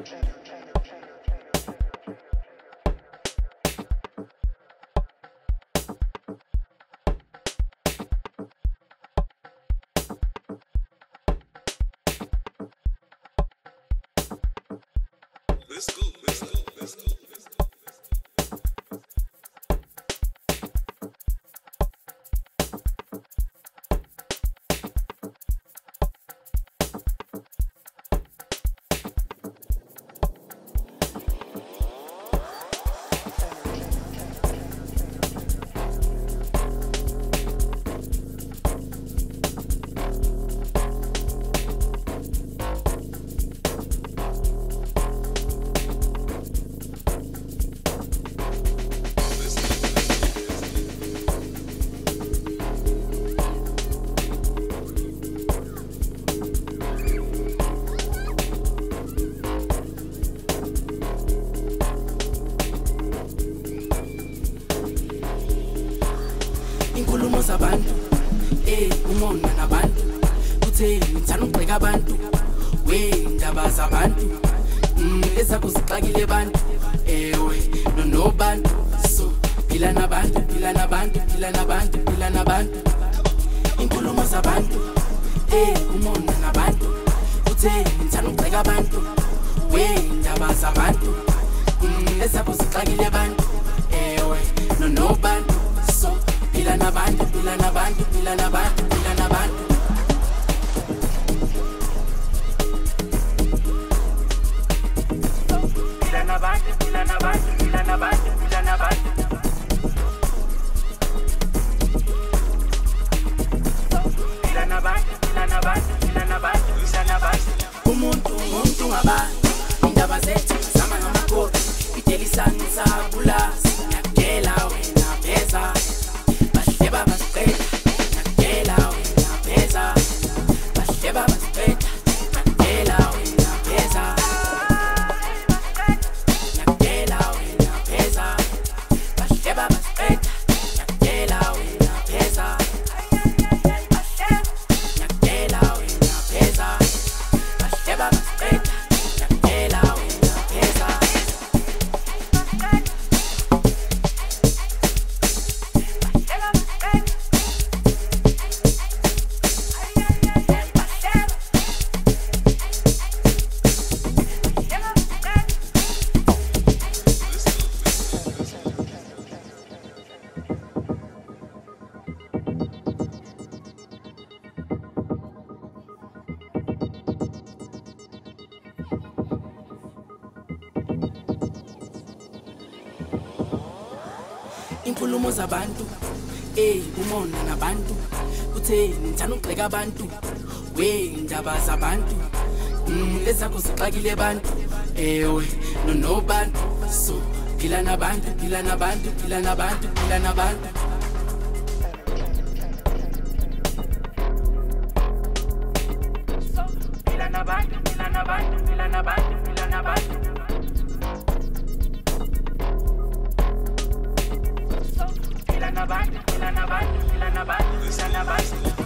Let's go. Inkulumo zabantu umona nabantu utheni ngithanda ukugxeka abantu indaba zabantu ezakho zixakile abantu nobantu so phila nabantu inkulumo zabantu umona nabantu utheni ngithanda ukugxeka abantu indaba zabantu ezakho zixakile abantu nobantu so Pila na bantu. Pila na bantu. Pila na bantu. Pila na bantu. Pila na bantu. Pila na bantu. Pila na bantu. Pila na bantu. Pila na bantu. Pila na bantu. Umuntu ngabantu. Indaba zethu sama ngamakoti. Idelisana sabulazi. Ngiyakutshela wena pheza. Inkulumo zabantu umona nabantu utheni ngithanda ukugxeka abantu indaba zabantu ezakho zixakile abantu nobantu so phila nabantu Pila na bantu. Pila na bantu. Pila na bantu. Pila na bantu. Pila na bantu. Pila na bantu. Pila na bantu. Pila na bantu. Pila na bantu. Pila na bantu. Pila na bantu.